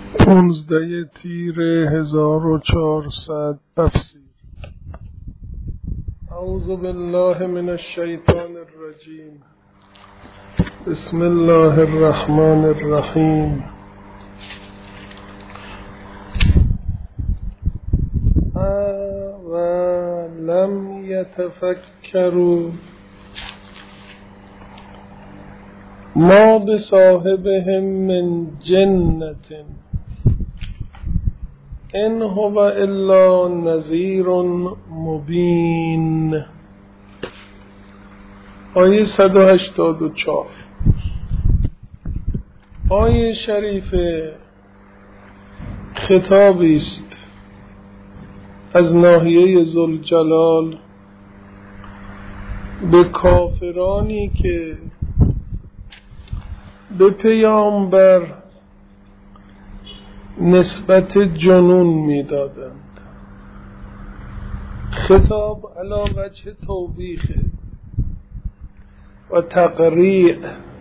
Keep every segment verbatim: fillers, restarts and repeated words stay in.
پانزده تیر هزار و چهارصد تفسیر. اعوذ بالله من الشیطان الرجیم. بسم الله الرحمن الرحیم. اولم یتفکروا ما بصاحبهم من جنة ان هو الا نذیر مبین. آیه صد و هشتاد و چهار. آیه شریف خطابی است از ناحیه ذوالجلال به کافرانی که به پیامبر نسبت جنون میدادند. خطاب علی وجه توبیخ و تقریع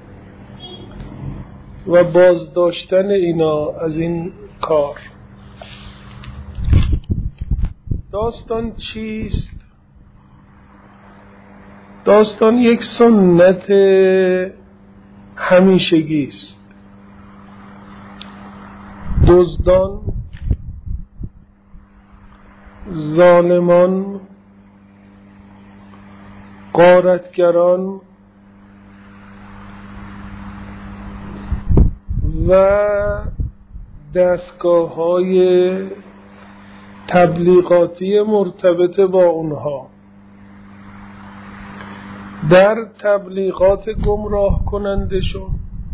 و بازداشتن اینا از این کار. داستان چیست؟ داستان یک سنت همیشگی است. دزدان، ظالمان، غارتگران و دستگاه‌های تبلیغاتی مرتبط با اونها در تبلیغات گمراه کنندشون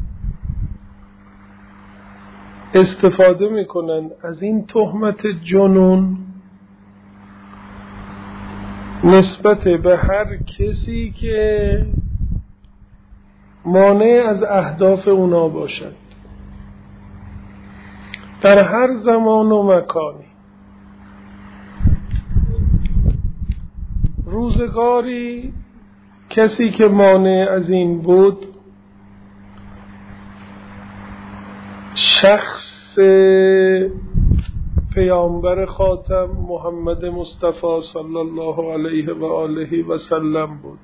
استفاده میکنن از این تهمت جنون نسبت به هر کسی که مانع از اهداف اونا باشد در هر زمان و مکانی. روزگاری کسی که مانع از این بود شخص پیامبر خاتم محمد مصطفی صلی الله علیه و آله و سلم بود.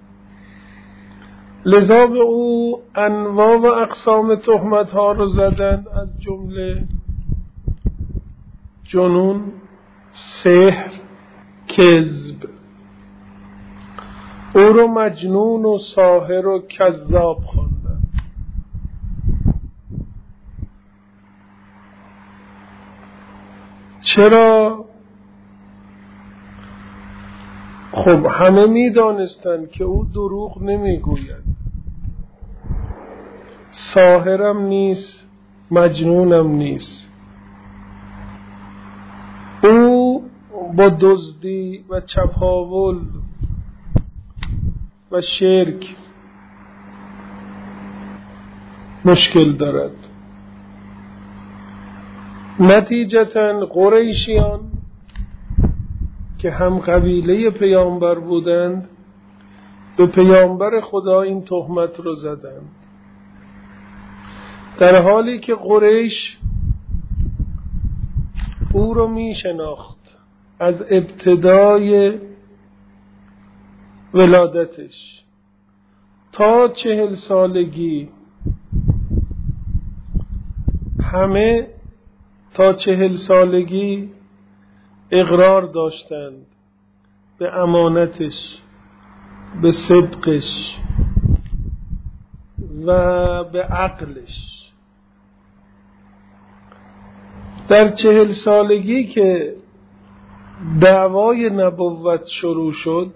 لذا به او انواع و اقسام تهمت ها رو زدن، از جمله جنون، سحر، کذب. او رو مجنون و ساحر و کذاب خواندن. چرا؟ خب همه می دانستند که او دروغ نمی گوید، ساحرم نیست، مجنونم نیست. او با دزدی و چپاول و شرک مشکل دارد. نتیجتاً قریشیان که هم قبیله پیامبر بودند به پیامبر خدا این تهمت رو زدند، در حالی که قریش او رو می شناخت از ابتدای ولادتش تا چهل سالگی. همه تا چهل سالگی اقرار داشتند به امانتش، به صدقش و به عقلش. در چهل سالگی که دعوای نبوت شروع شد،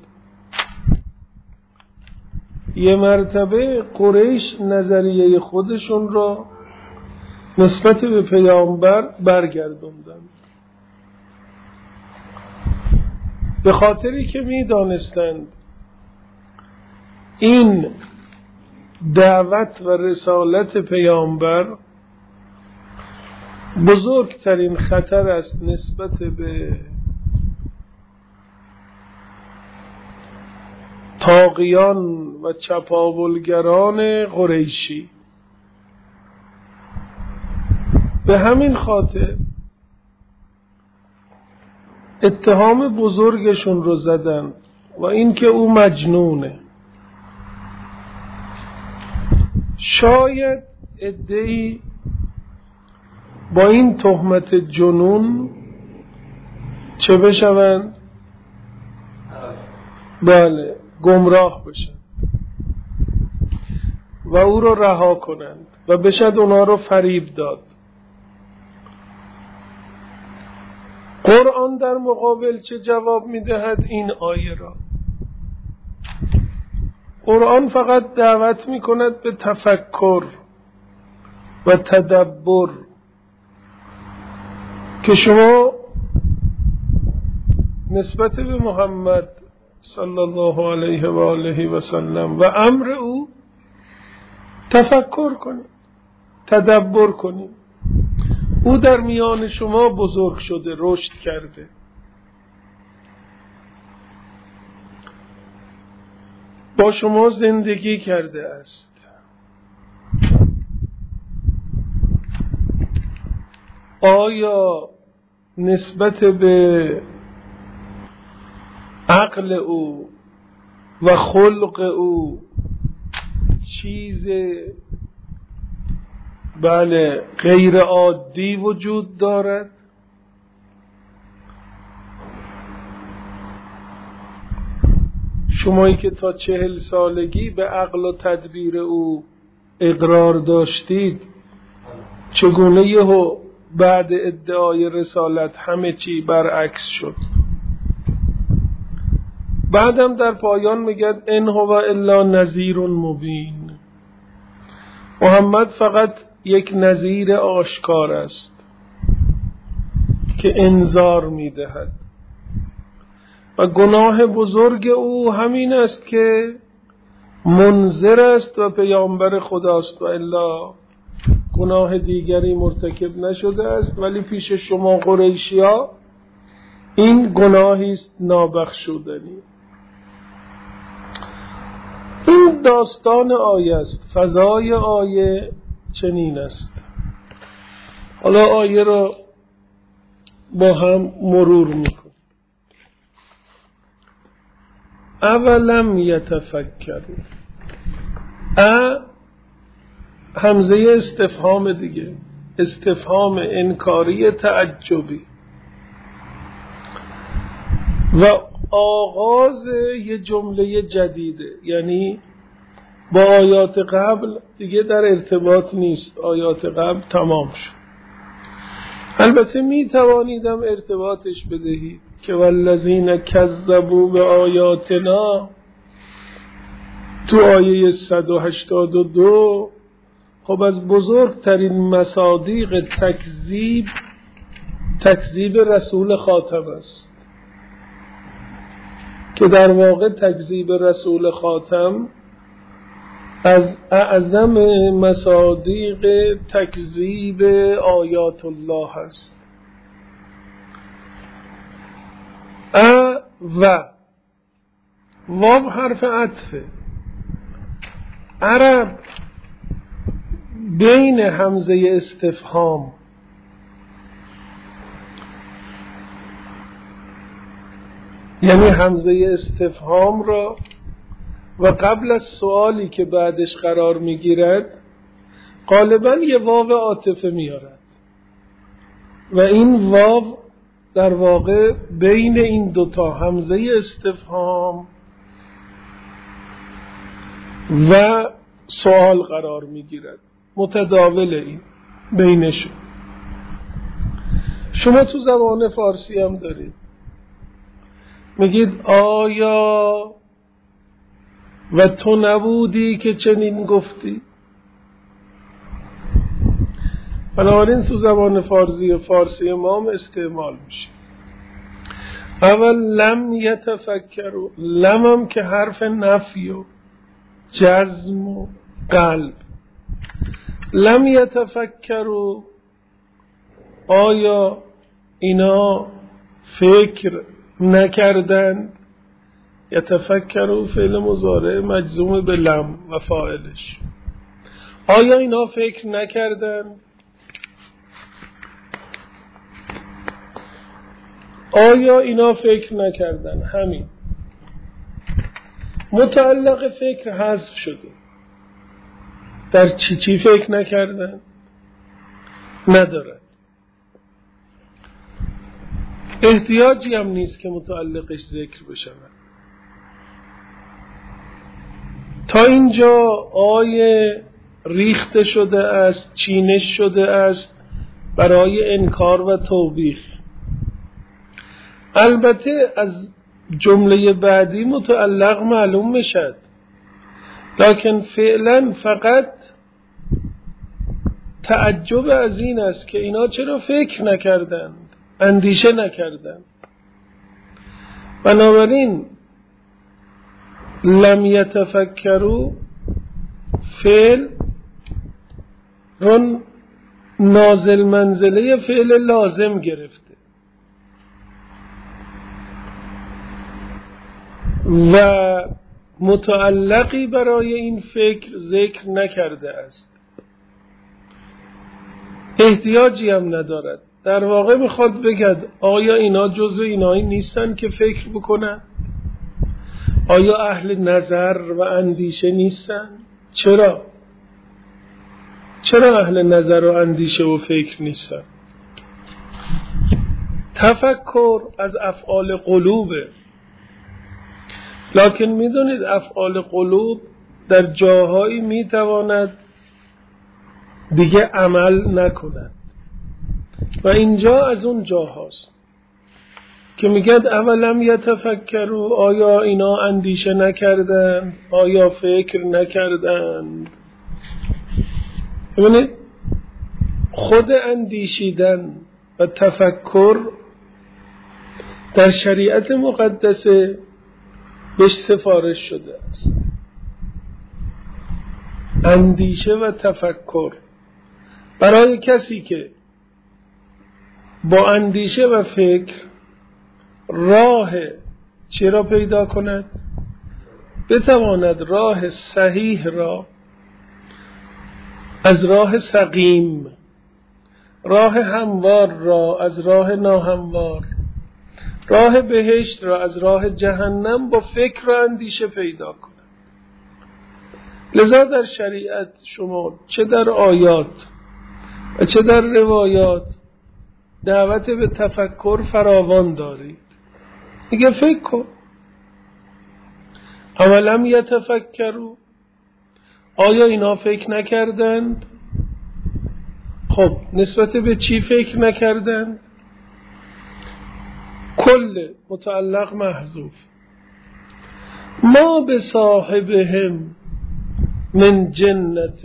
یه مرتبه قریش نظریه خودشون را نسبت به پیامبر برگردوندند، به خاطری که می دانستند این دعوت و رسالت پیامبر بزرگترین خطر است نسبت به طاغیان و چپاولگران قریشی. به همین خاطر اتهام بزرگشون رو زدن و این که او مجنونه. شاید عده‌ای با این تهمت جنون چه بشوند؟ بله، گمراه بشن و او رو رها کنند و بشد اونا رو فریب داد. قرآن در مقابل چه جواب میدهد این آیه را؟ قرآن فقط دعوت میکند به تفکر و تدبر که شما نسبت به محمد صلی الله علیه و آله و سلم و امر او تفکر کنید، تدبر کنید. او در میان شما بزرگ شده، رشد کرده. با شما زندگی کرده است. آیا نسبت به عقل او و خلق او چیز بله غیر عادی وجود دارد؟ شمایی که تا چهل سالگی به عقل و تدبیر او اقرار داشتید، چگونه یهو بعد ادعای رسالت همه چی برعکس شد؟ بعدم در پایان میگه ان هو الا نذیر مبین. محمد فقط یک نذیر آشکار است که انذار میدهد و گناه بزرگ او همین است که منذر است و پیامبر خداست و الا گناه دیگری مرتکب نشده است، ولی پیش شما قریشیا این گناهی است نابخشودنی. این داستان آیه است، فضای آیه چنین است. حالا آیه را با هم مرور میکن. اولم یتفکروا، ا همزه استفهام دیگه، استفهام انکاری تعجبی و آغاز یه جمله جدیده، یعنی با آیات قبل دیگه در ارتباط نیست، آیات قبل تمام شد. البته می توانیدم ارتباطش بدهید که والذین کذبوا به آیاتنا تو آیه صد و هشتاد و دو خب از بزرگترین مصادیق تکذیب تکذیب رسول خاتم است که در واقع تکذیب رسول خاتم از اعظم مصادیق تکذیب آیات الله است. ا و واو حرف عطفه. عرب بین همزه استفهام یعنی همزه استفهام را و قبل از سوالی که بعدش قرار میگیرد غالبا یه واو عاطفه میارد و این واو در واقع بین این دوتا همزه استفهام و سوال قرار میگیرد، متداول این بینشون. شما تو زبان فارسی هم دارید، میگید آیا و تو نبودی که چنین گفتی؟ بنابراین تو زبان فارسی فارسی ما هم استعمال میشه. اول لم یتفکروا، لم هم که حرف نفی و جزم و قلب. لم یتفکروا، آیا اینا فکر نکردند؟ یتفکروا فعل مضارع مجزوم به لم و فاعلش. آیا اینا فکر نکردند؟ آیا اینا فکر نکردن؟ همین. متعلق فکر حذف شده. در چی چی فکر نکردن؟ ندارد. احتیاجی هم نیست که متعلقش ذکر بشه. تا اینجا آیه ریخته شده است، چینش شده است برای انکار و توبیخ. البته از جمله بعدی متعلق معلوم میشد، لکن فعلا فقط تعجب از این است که اینا چرا فکر نکردند، اندیشه نکردند. بنابراین لم یتفکروا فعل رون نازل منزله فعل لازم گرفته و متعلقی برای این فکر ذکر نکرده است. احتیاجی هم ندارد. در واقع میخواد بگد آیا اینا جزو اینایی نیستن که فکر بکنن؟ آیا اهل نظر و اندیشه نیستن؟ چرا؟ چرا اهل نظر و اندیشه و فکر نیستن؟ تفکر از افعال قلوبه، لکن میدونید افعال قلوب در جاهایی میتواند دیگه عمل نکند و اینجا از اون جاهاست که میگد اولم یتفکروا، آیا اینا اندیشه نکردند؟ آیا فکر نکردند؟ ببینید خود اندیشیدن و تفکر در شریعت مقدسه بهش سفارش شده است. اندیشه و تفکر برای کسی که با اندیشه و فکر راه چی را پیدا کند؟ بتواند راه صحیح را از راه سقیم، راه هموار را از راه ناهموار، راه بهشت را از راه جهنم با فکر و اندیشه پیدا کند. لذا در شریعت شما چه در آیات و چه در روایات دعوت به تفکر فراوان دارید. دیگه فکر کن. اولم یتفکروا، آیا اینا فکر نکردند؟ خب نسبت به چی فکر نکردند؟ کل متعلق محذوف. ما به صاحبهم من جنت.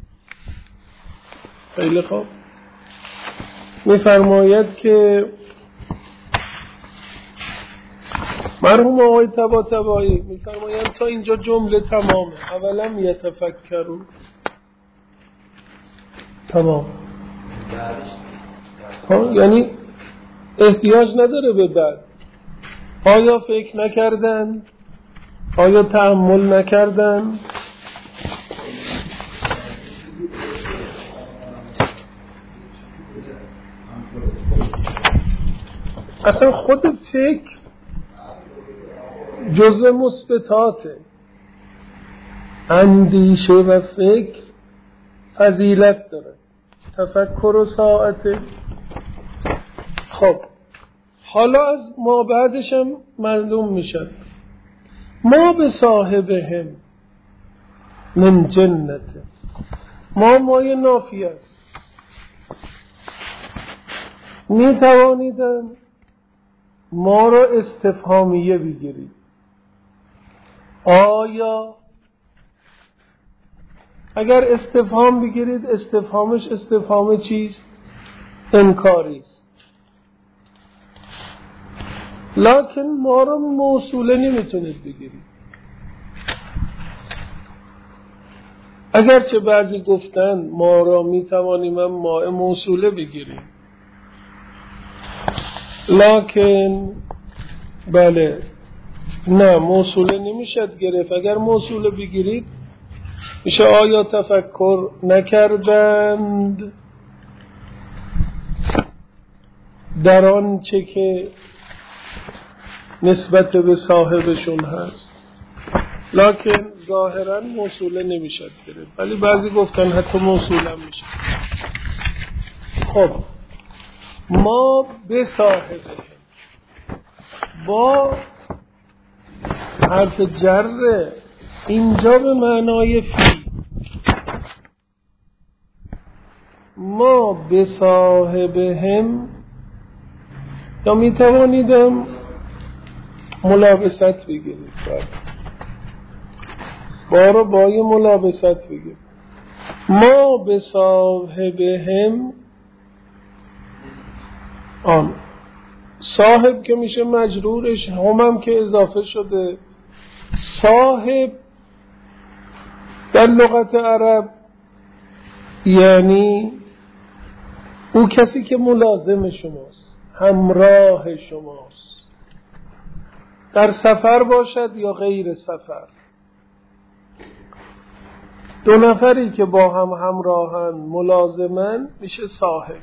خیلی خوب. می‌فرماید که مرحوم آقای طباطبایی می‌فرمایند تا اینجا جمله تمامه. اولم یتفکروا تمام. ها یعنی احتیاج نداره به بعد. آیا فکر نکردن؟ آیا تأمل نکردن؟ اصلا خود فکر جزء مثبتاته. اندیشه و فکر فضیلت داره. تفکر و ساعته. خب حالا از ما بعدش هم معلوم میشه ما به صاحبهم من جنت. ما مای نافی است. می توانیدن ما را استفهامیه بگیرید. آیا اگر استفهام بگیرید استفهامش استفهام چیست؟ انکاری است. لکن ما را موصوله نمیتونید بگیرید. اگرچه بعضی گفتن ما را میتوانیم هم ما موصوله بگیریم، لکن بله نه موصوله نمیشد گرفت. اگر موصوله بگیرید میشه آیا تفکر نکردند در آنچه که نسبت به صاحبشون هست، لکن ظاهرا موصوله نمیشد گرفت، ولی بعضی گفتن حتی موصوله میشه. خب ما به صاحبه با حرف جر اینجا به معنای فی، ما به صاحبهم، یا می توانیدم ملابست بگیرید، بارو با یه ملابست بگیرید. ما به صاحبهم، آن صاحب که میشه مجرورش، هم هم که اضافه شده. صاحب در لغت عرب یعنی او کسی که ملازم شماست، همراه شماست، در سفر باشد یا غیر سفر. دو نفری که با هم همراهن، ملازمن، میشه صاحب.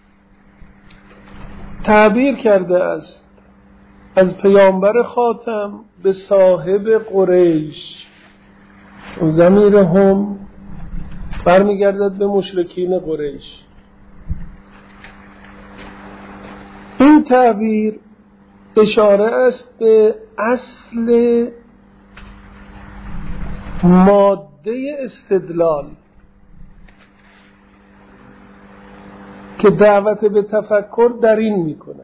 تعبیر کرده است از پیامبر خاتم به صاحب قریش، ضمیر هم برمیگردد به مشرکین قریش. این تعبیر اشاره است به اصل ماده استدلال که دعوت به تفکر در این میکنه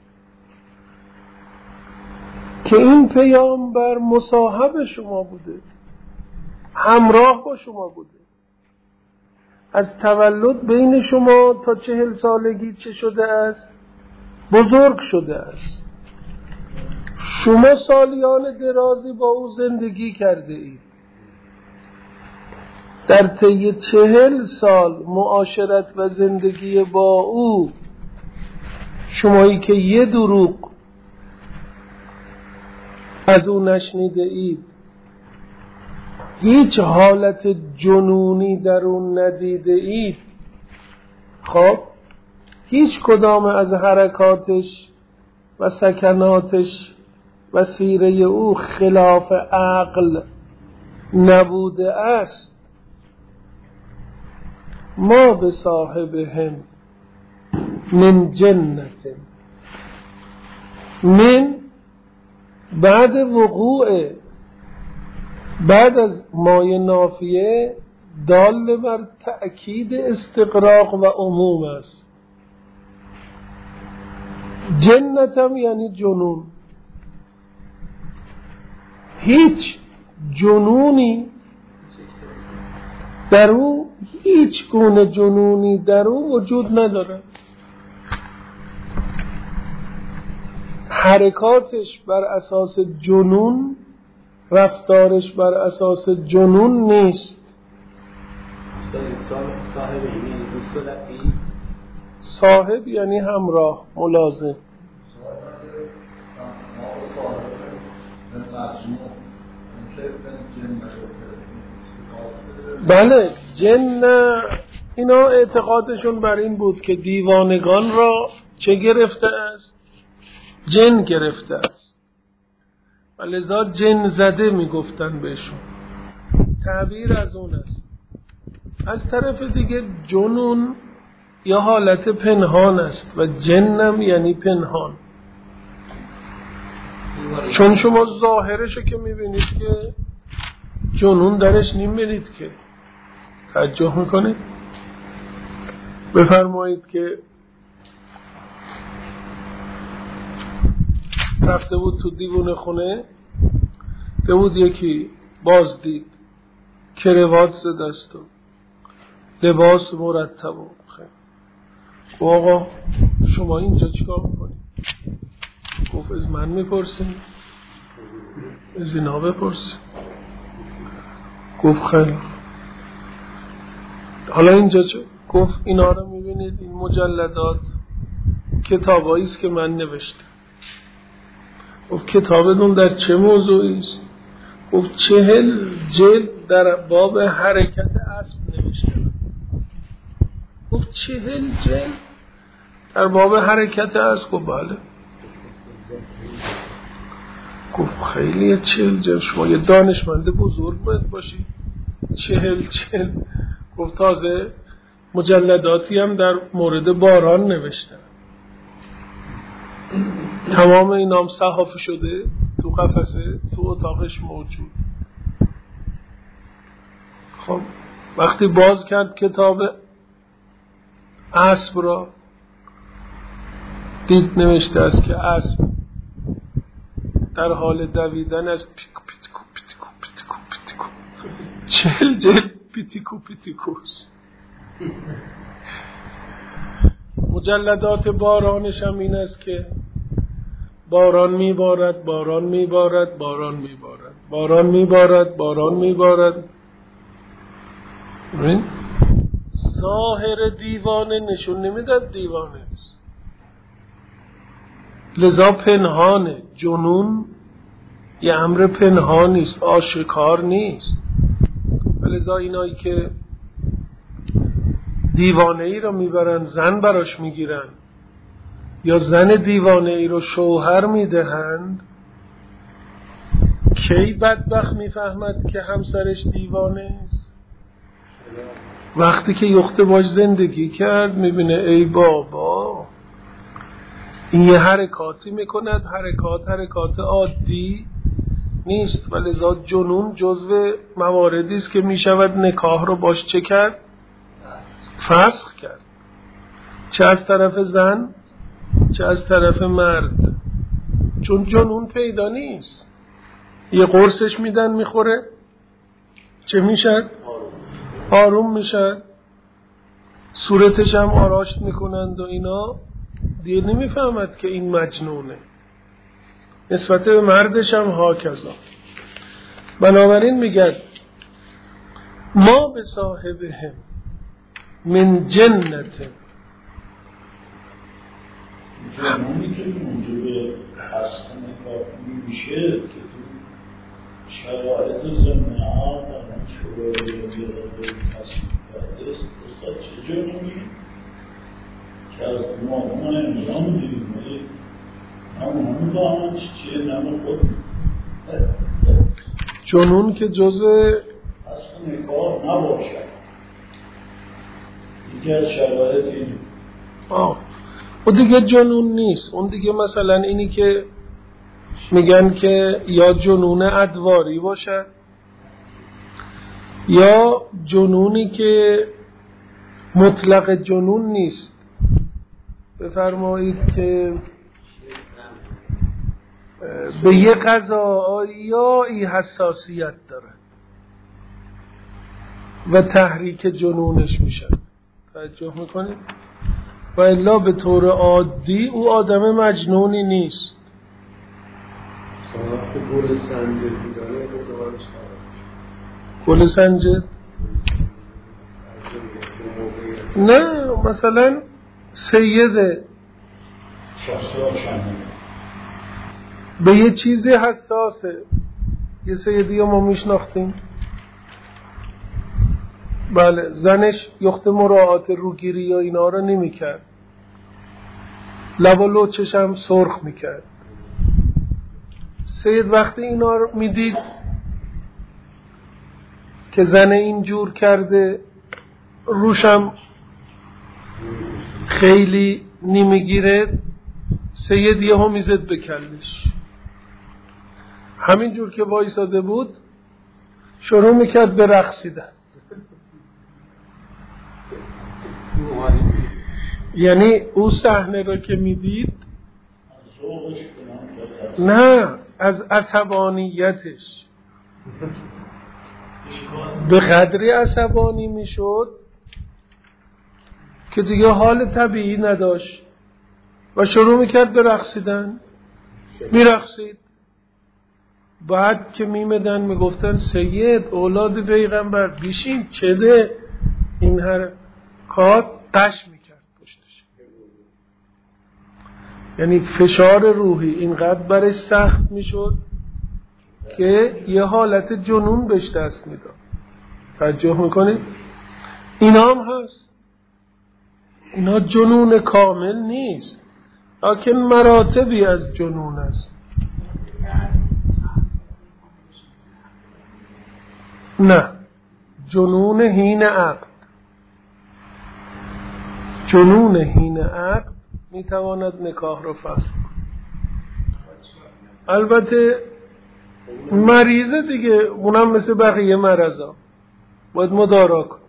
که این پیامبر مصاحب شما بوده، همراه با شما بوده، از تولد بین شما تا چهل سالگی چه شده است؟ بزرگ شده است. شما سالیان درازی با او زندگی کرده اید. در طی چهل سال معاشرت و زندگی با او، شمایی که یه دروغ از او نشنیده اید، هیچ حالت جنونی در اون ندیده اید، خب هیچ کدام از حرکاتش و سکناتش و سیره او خلاف عقل نبوده است. ما به صاحبهم من جنت، من بعد وقوع، بعد از مای نافیه دال بر تأکید استقراق و عموم است. جنتم یعنی جنون. هیچ جنونی در او، هیچ گونه جنونی در او وجود نداره. حرکاتش بر اساس جنون، رفتارش بر اساس جنون نیست. صاحب یعنی همراه، ملازم. بله، جن اینا اعتقادشون بر این بود که دیوانگان را چه گرفته است؟ جن گرفته است، و لذا جن زده میگفتن بهشون. تعبیر از اون است. از طرف دیگه جنون یا حالت پنهان است و جنم یعنی پنهان. چون شما ظاهرشو که میبینید که جنون درش نمیبینید که. توجه میکنید؟ بفرمایید که رفته بود تو دیوونه خونه، ده بود یکی باز دید کروات زده است و لباس مرتب و خیلی. آقا شما اینجا چیکار میکنید؟ گفت از من میپرسیم؟ از اینا بپرسیم. گفت خیلی. حالا اینجا چه؟ گفت اینا رو میبینید، این مجلدات کتابایی است که من نوشتم. گفت کتابتون در چه موضوعی است؟ گفت چهل جلد در باب حرکت اسب نوشتم. گفت چهل جلد در باب حرکت اسب؟ گفت بله. خیلی چهل جلد، شما یه دانشمند بزرگ باید باشی. چهل چهل گفت تازه مجلداتی هم در مورد باران نوشتن، تمام اینام صحافی شده تو قفسه تو اتاقش موجود. خب وقتی باز کرد کتاب اسب را، دید نوشته است که اسب در حال دویدن از پیکو پیتیکو پیتیکو پیتیکو پیتیکو چهل جلد پیتیکو پیتیکوس. مجلدات بارانش هم این است که باران میبارد باران میبارد باران میبارد باران میبارد باران میبارد. ببین ظاهر دیوانه نشون نمیداد دیوانه است، لذا پنهانه. جنون یه امر پنهانی است، آشکار نیست. لذا اینایی که دیوانه ای رو میبرن زن براش میگیرن یا زن دیوانه ای رو شوهر میدهند، کی بدبخت میفهمد که همسرش دیوانه است؟ وقتی که یخته باش زندگی کرد میبینه ای بابا این یه حرکاتی میکند، حرکات حرکات عادی نیست. ولذا جنون جزو مواردی است که میشود نکاح رو باش چه کرد؟ فسخ کرد، چه از طرف زن چه از طرف مرد. چون جنون پیدا نیست. یه قرصش میدن میخوره چه میشد؟ آروم میشد. صورتش هم آراشت میکنند و اینا، دیگه نمیفهمد که این مجنونه. نسبت به مردش هم هاکذا. بنابراین میگن ما به صاحبهم من جنت. زمانی که موجب حسن کافی میشه که تو شرایط زمینه ها در اون شروع بیاره حسن کرده است، استاد چه جنونی که از مادمان امزان دیدیم ولی همون همون دامنش چیه نمو خود جنون که جزء حسن کار نباشد. یکی از شرایط اینه. آه اون دیگه جنون نیست. اون دیگه مثلا اینی که میگن که یا جنون ادواری باشه یا جنونی که مطلق جنون نیست. بفرمایید که به یه غذایی حساسیت داره و تحریک جنونش میشه. توجه میکنید؟ و الا به طور عادی او آدم مجنونی نیست. گل سنجد میدانه گل سنجد؟ نه مثلا سیده به یه چیزی حساسه. یه سیدی ما میشناختیم، بله، زنش یخت مراعات روگیری یا اینا رو نمی کرد، لب و لوچش هم سرخ می کرد. سید وقتی اینا رو می دید که زن اینجور کرده، روشم خیلی نمیگیره، سید یه هم میزد به کلش. همینجور که وایساده بود شروع میکرد به رقصیدن. یعنی او صحنه رو که میدید، نه، از عصبانیتش به قدری عصبانی میشد که دیگه حال طبیعی نداشت و شروع میکرد به رقصیدن. میرقصید. بعد که میمدن میگفتن سید اولاد پیغمبر بیشین چده این حرکات، قش میکرد پشتش. یعنی فشار روحی اینقدر برش سخت میشد که یه حالت جنون بهش دست میداد. توجه میکنید؟ اینا هم هست. اینا جنون کامل نیست، لیکن مراتبی از جنون است. نه، جنون هین عقل. جنون هین عقل میتواند نکاح را فسخ کند. البته مریضه دیگه، اونم مثل بقیه مرضا باید مدارا کن.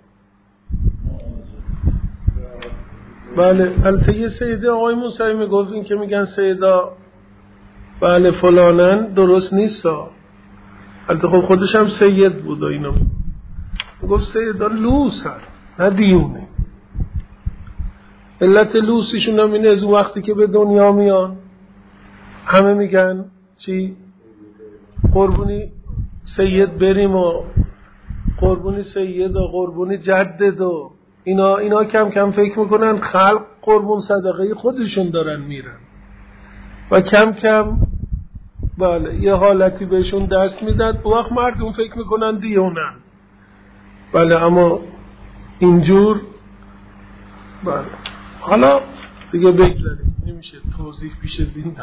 بله، البته یه سیده آقای موسوی میگفت این که میگن سیدا بله فلانن درست نیست ها. البته خب خودش هم سید بود و اینا میگفت سیدا لوسن نه دیونه. علت لوسیشون هم اینه از وقتی که به دنیا میان همه میگن چی؟ قربونی سید بریم و قربونی سید و قربونی جدد و اینا اینا کم کم فکر میکنن خلق قربون صدقه خودشون دارن میرن و کم کم بله یه حالتی بهشون دست میدن. اون وقت مردم فکر میکنن دیونن. بله اما اینجور بله. حالا دیگه بگذاریم، نمیشه توضیح پیش زندان.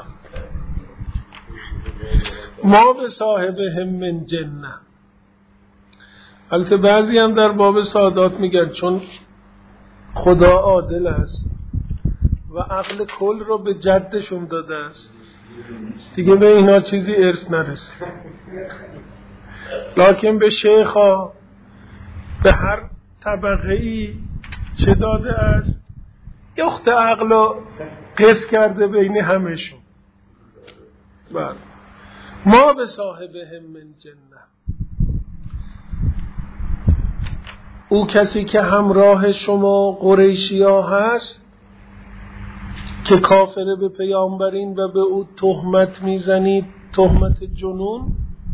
ما به صاحب هم من جنه. البته بعضی هم در باب سادات میگن چون خدا عادل است و عقل کل رو به جدشون داده است دیگه به اینا چیزی ارث نرسه، لکن به شیخا به هر طبقه ای چه داده است؟ یخت عقل رو قص کرده بین همشون. بله ما به صاحب هم من جنه، او کسی که همراه شما قریشی ها هست که کافر به پیامبرین و به او تهمت میزنید، تهمت جنون،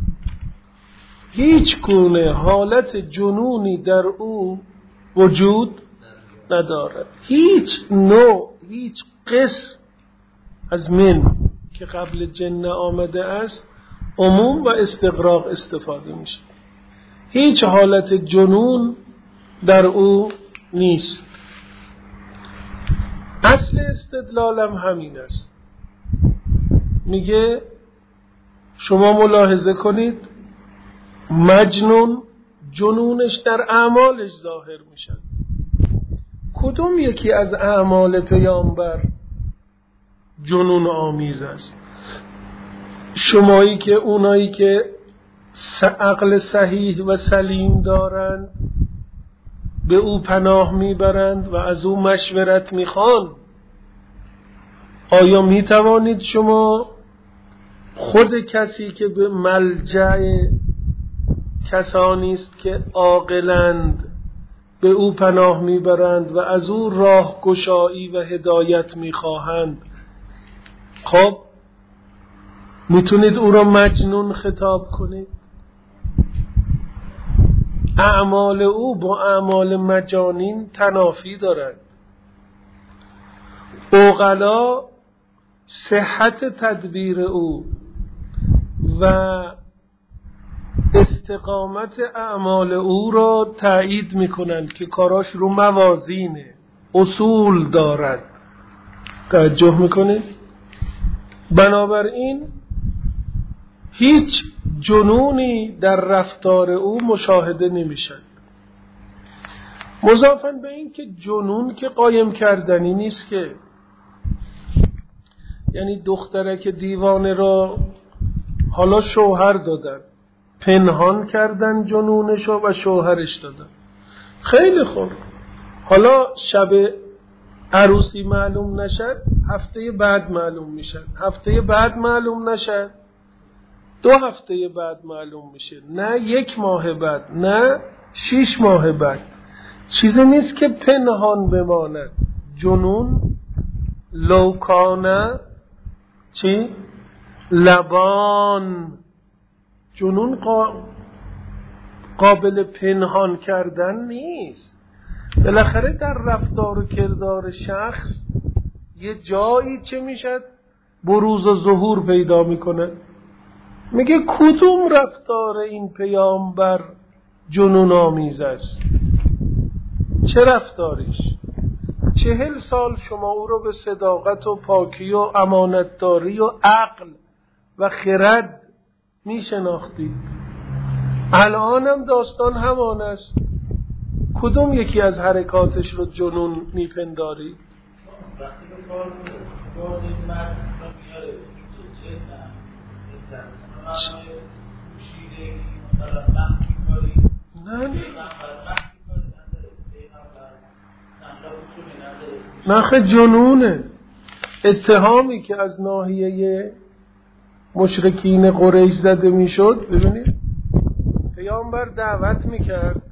هیچ گونه حالت جنونی در او وجود ندارد. هیچ نوع، هیچ قسم از من که قبل جن آمده است عموم و استغراق استفاده میشه. هیچ حالت جنون در او نیست. اصل استدلالم همین است. میگه شما ملاحظه کنید مجنون جنونش در اعمالش ظاهر میشن. کدوم یکی از اعمال پیامبر جنون آمیز است؟ شمایی که اونایی که عقل صحیح و سلیم دارند به او پناه میبرند و از او مشورت میخوان، آیا میتوانید شما خود کسی که به ملجأ کسانی است که عاقلند به او پناه میبرند و از او راهگشایی و هدایت میخواهند، خب میتونید او را مجنون خطاب کنید؟ اعمال او با اعمال مجانین تنافی دارد. عقلا صحت تدبیر او و استقامت اعمال او را تایید میکنند که کاراش رو موازینه، اصول دارد. توجه میکنید؟ بنابراین هیچ جنونی در رفتار او مشاهده نمیشد. مضافاً به این که جنون که قایم کردنی نیست، که یعنی دخترک دیوانه را حالا شوهر دادن، پنهان کردن جنونشو و شوهرش دادن. خیلی خوب، حالا شب عروسی معلوم نشد، هفته بعد معلوم میشد، هفته بعد معلوم نشد، دو هفته بعد معلوم میشه، نه یک ماه بعد، نه شش ماه بعد. چیزی نیست که پنهان بماند. جنون لوکانه چی؟ لبان. جنون قابل پنهان کردن نیست. بالاخره در رفتار و کردار شخص یه جایی چه میشد؟ بروز و ظهور پیدا میکنه. میگه کدوم رفتار این پیامبر جنون آمیز است؟ چه رفتاریش؟ چهل سال شما او رو به صداقت و پاکی و امانتداری و عقل و خرد میشناختید. الانم داستان همان است. کدوم یکی از حرکاتش رو جنون میپنداری؟ وقتی که کار باز این مرد میاره که چه نه شیرگی مثلا وقت میکنی نه نخ جنونه. اتهامی که از ناحیه مشرکین قریش زده میشد، ببینید پیامبر دعوت میکرد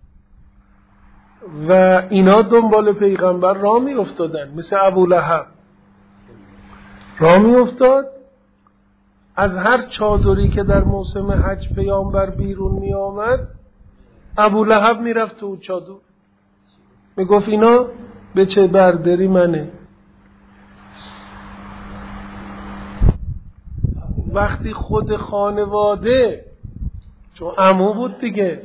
و اینا دنبال پیغمبر راه می افتادن، مثل ابولهب راه می افتاد. از هر چادری که در موسم حج پیامبر بیرون می آمد، ابولهب می رفت تو چادر، می گفت اینا به چه برداری منه. وقتی خود خانواده، چون عمو بود دیگه،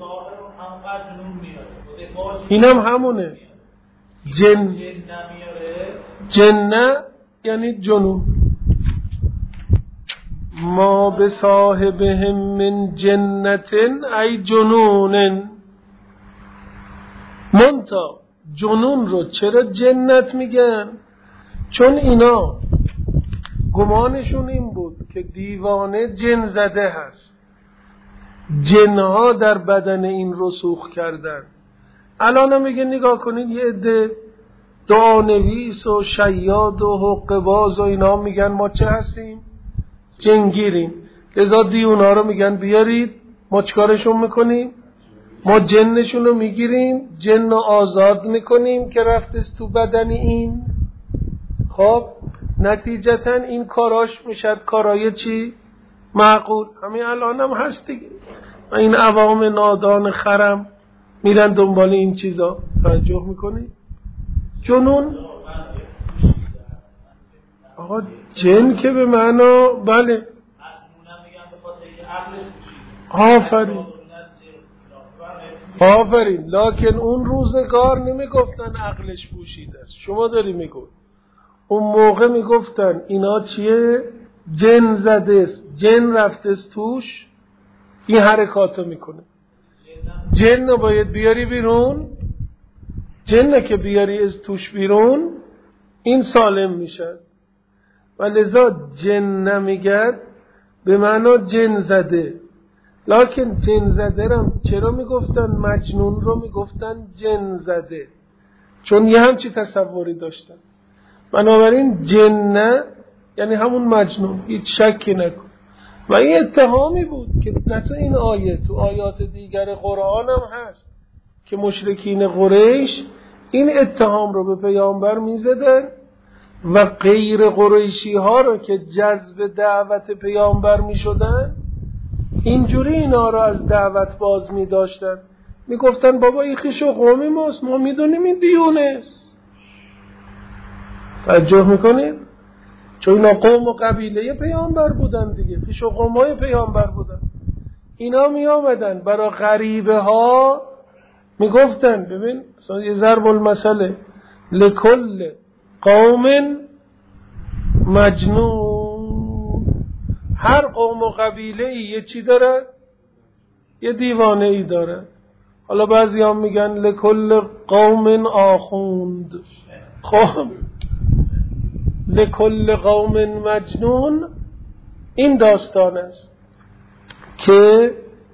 اینم همونه، جن جنه یعنی جنون. ما به صاحبهم من جنتن ای جنونن. منتا جنون رو چرا جنت میگن؟ چون اینا گمانشون این بود که دیوانه جن زده هست، جنها در بدن این رسوخ کردن. الان میگه نگاه کنید یه عده دعانویس و شیاد و حقه باز و اینا میگن ما چه هستیم؟ جنگیریم. لذا دیونا رو میگن بیارید، ما چکارشون میکنیم؟ ما جنشون رو میگیریم، جن رو آزاد میکنیم که رفتست تو بدن این. خب نتیجتا این کاراش میشد کارای چی؟ معقول. همین الان هم هست دیگه. این عوام نادان خرم میرن دنبال این چیزا. توجه میکنی؟ جنون آقا جن که به معنا بله آفرین آفرین، لکن اون روزگار نمیگفتن عقلش پوشیده است. شما داری میگو اون موقع میگفتن اینا چیه؟ جن زده است، جن رفته است توش، این حرکاتو میکنه. جن باید بیاری بیرون، جن که بیاری از توش بیرون این سالم میشه. و لذا جن نمیگرد به معنا جن زده. لکن جن زده رو چرا میگفتن؟ مجنون رو میگفتن جن زده، چون یه همچی تصوری داشتن. بنابراین جن یعنی همون مجنون، هیچ شکی نکن. و این اتهامی بود که مثل این آیه تو آیات دیگر قرآن هم هست که مشرکین قریش این اتهام رو به پیامبر میزدن و غیر قریشی ها رو که جذب دعوت پیامبر میشدن اینجوری اینا رو از دعوت باز میداشتن. میگفتن بابا این خویش و قومی ماست، ما میدونیم این دیونه است. توجه میکنید؟ چون اینا قوم و قبیله پیامبر بودن دیگه، خویش و قومای پیامبر بودن. اینا می آمدن برای غریبه ها میگفتن ببین مثلا یه ضرب المثل، لکل قوم مجنون. هر قوم و قبیله ای یه چی داره؟ یه دیوانه ای داره. حالا بعضی هم میگن لکل قوم آخوند. خب لکل قوم مجنون این داستان است که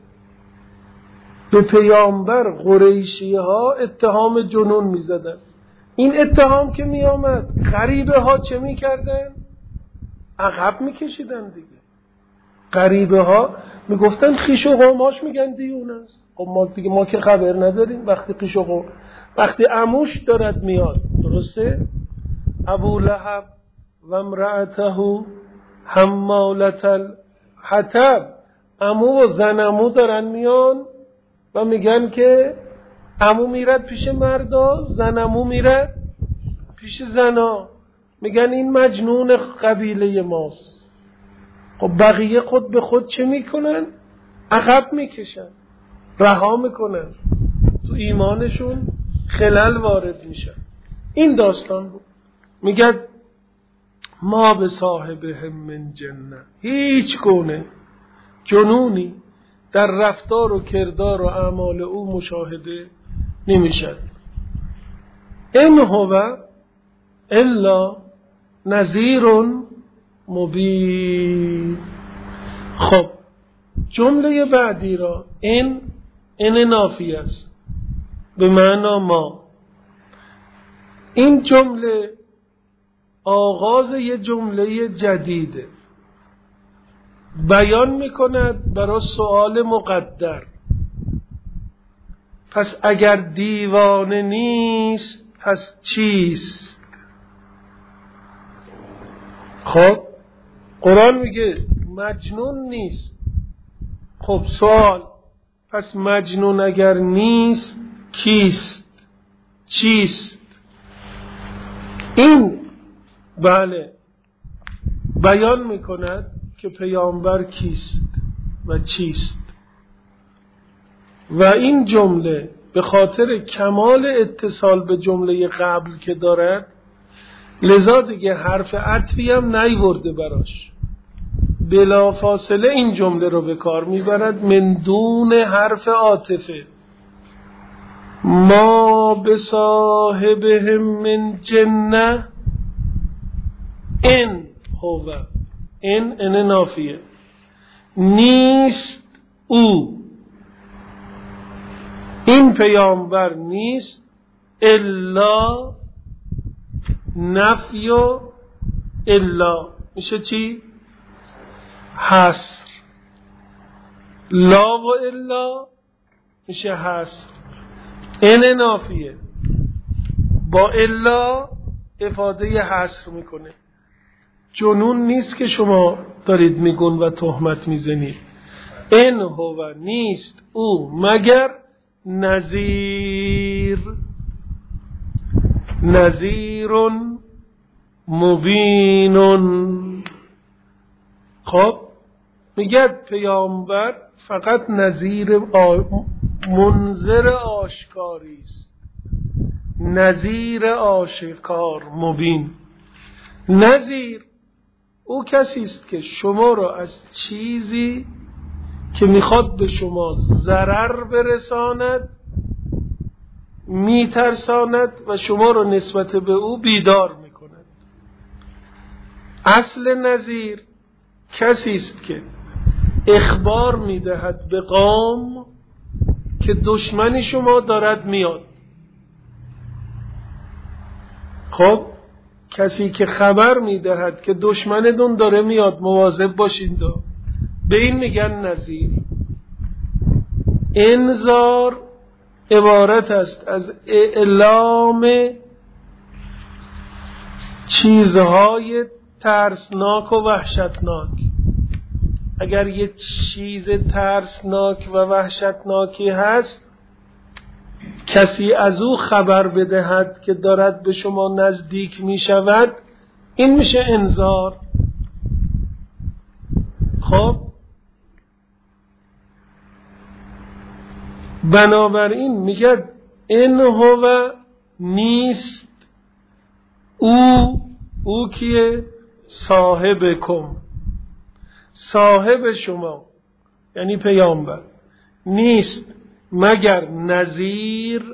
به پیامبر قریشی ها اتهام جنون می زدن. این اتهام که می آمد غریبه ها چه می کردن؟ عقب می کشیدن دیگه. غریبه ها می گفتن خیش و قوماش میگن دیون است. خب ما دیگه ما که خبر نداریم. وقتی خیش و قوم، وقتی عموش دارد میاد، درسته؟ ابو لهب و امرأته حمالة الحطب، عمو و زن عمو دارن میان و میگن که عمو میرد پیش مردا، زن عمو میرد پیش زنا. میگن این مجنون قبیله ماست. خب بقیه خود به خود چه میکنن؟ عقب میکشن، رها میکنن، تو ایمانشون خلل وارد میشن. این داستان بود. میگه ما به صاحبهم من جنه، هیچ گونه جنونی در رفتار و کردار و اعمال او مشاهده نمیشد. ان هو الا نذیر مبین. خب جمله بعدی را این این نافی است به معنا ما. این جمله آغاز یه جمله جدیده، بیان میکند برای سؤال مقدر. پس اگر دیوانه نیست پس چیست؟ خب قرآن میگه مجنون نیست. خب سوال، پس مجنون اگر نیست کیست؟ چیست؟ این بله بیان میکند که پیامبر کیست و چیست. و این جمله به خاطر کمال اتصال به جمله قبل که دارد، لذا دیگه حرف عطفی هم نیورده براش، بلا فاصله این جمله رو به کار میبرد من دون حرف عاطفه. ما بصاحبهم من جنه ان هو، این ان نافیه، نیست او، این پیامبر نیست، الا نفی و الا میشه چی؟ حصر. لا و الا میشه حصر. این نافیه با الا افاده حصر میکنه. جنون نیست که شما دارید میگون و تهمت میزنید. این هو نیست او مگر نذیر، نذیر مبین. خب میگه پیامبر فقط نذیر آ... منذر آشکاری است، نذیر آشکار مبین. نذیر او کسی است که شما را از چیزی که میخواد به شما ضرر برساند میترساند و شما را نسبت به او بیدار میکند. اصل نذیر کسی است که اخبار میدهد به قوم که دشمنی شما دارد میاد. خب کسی که خبر میدهد که دشمنتون داره میاد مواظب باشین، دو به این میگن نذیر. انذار عبارت است از اعلام چیزهای ترسناک و وحشتناک. اگر یه چیز ترسناک و وحشتناکی هست، کسی از او خبر بدهد که دارد به شما نزدیک می شود، این میشه انذار. خب بنابراین میگه این هو نیست او، او کیه؟ صاحبکم، صاحب شما یعنی پیامبر، نیست مگر نذیر،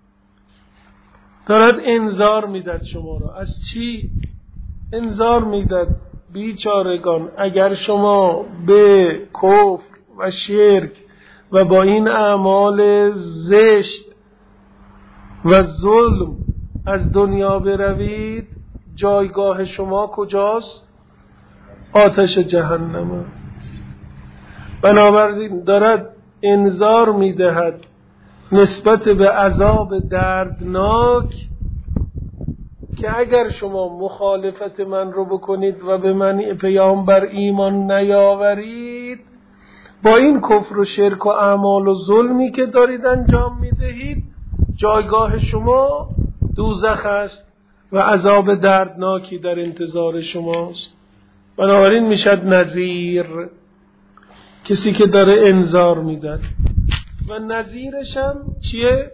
دارد انذار میداد شما را. از چی انذار میداد؟ بیچارگان اگر شما به کفر و شرک و با این اعمال زشت و ظلم از دنیا بروید، جایگاه شما کجاست؟ آتش جهنم. بنابراین دارد انذار میدهد نسبت به عذاب دردناک که اگر شما مخالفت من رو بکنید و به من پیامبر ایمان نیاورید، با این کفر و شرک و اعمال و ظلمی که دارید انجام میدهید، جایگاه شما دوزخ است و عذاب دردناکی در انتظار شماست. بنابراین میشد نذیر، کسی که داره انذار میدن. و نذیرش هم چیه؟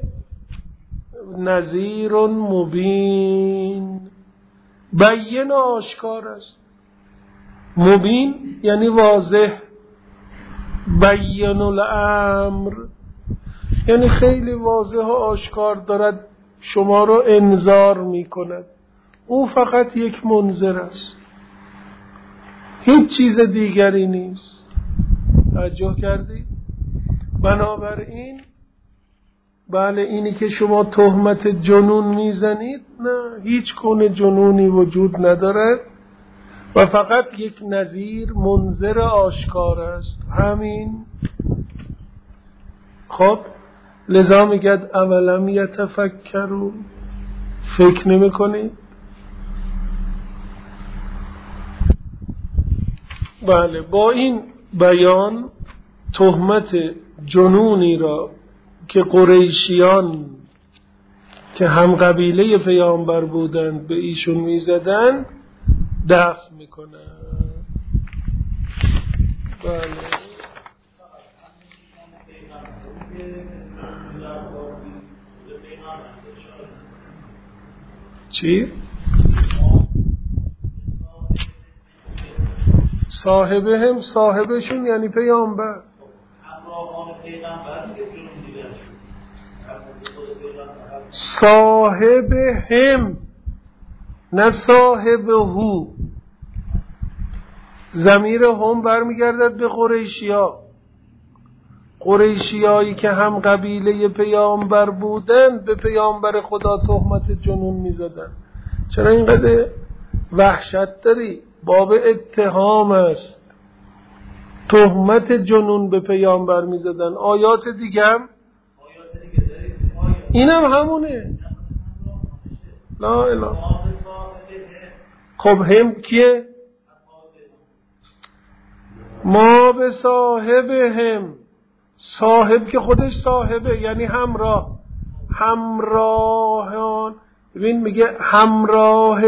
نذیر مبین، بیان آشکار است. مبین یعنی واضح، بین الامر، یعنی خیلی واضح و آشکار دارد شما رو انذار می کند. او فقط یک منذر است، هیچ چیز دیگری نیست. توجه کردید؟ بنابراین بله، اینی که شما تهمت جنون میزنید، نه، هیچ گونه جنونی وجود ندارد و فقط یک نذیر منذر آشکار است، همین. خب لذا میگد اولم یتفکرون، فکر نمی کنید؟ بله، با این بیان تهمت جنونی را که قریشیان که هم قبیله پیامبر بودند به ایشون میزدند دفع میکنند. بله چی؟ صاحبهم، صاحبشون یعنی پیامبر. صاحبهم نه صاحبهو. ضمیر هم برمیگردد به قریشیا، قریشیایی که هم قبیله پیامبر بودند به پیامبر خدا تهمت جنون میزدن. چرا اینقدر وحشت داری؟ باب اتهام است، تهمت جنون به پیامبر میزدن. آیات دیگه هم اینم همونه. لا اله. خب هم کیه؟ ما به صاحب هم، صاحب که خودش صاحبه یعنی همراه، همراهان. ببین میگه همراه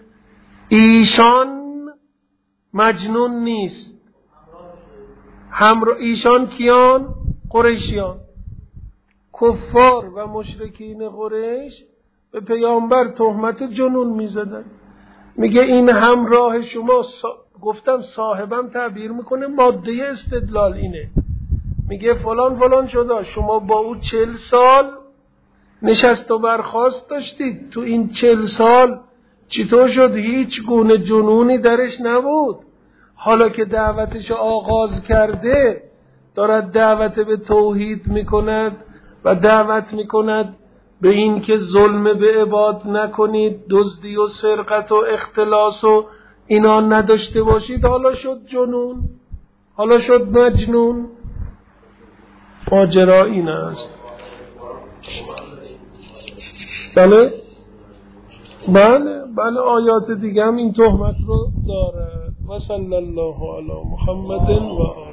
ایشان مجنون نیست. همراه ایشان کیان؟ قریشیان. کفار و مشرکین قریش به پیامبر تهمت جنون میزدن. میگه این همراه شما سا... گفتم صاحبم تعبیر میکنه ماده استدلال اینه، میگه فلان فلان شده، شما با او چل سال نشست و برخاست داشتید، تو این چل سال چطور شد هیچ گونه جنونی درش نبود؟ حالا که دعوتش آغاز کرده دارد دعوت به توحید میکند و دعوت میکند به این که ظلم به عباد نکنید، دزدی و سرقت و اختلاس و اینا نداشته باشید، حالا شد جنون، حالا شد مجنون. ماجرا این است. بله بله بله آیات دیگه هم این تهمت رو دارد. و صلی الله علی محمد و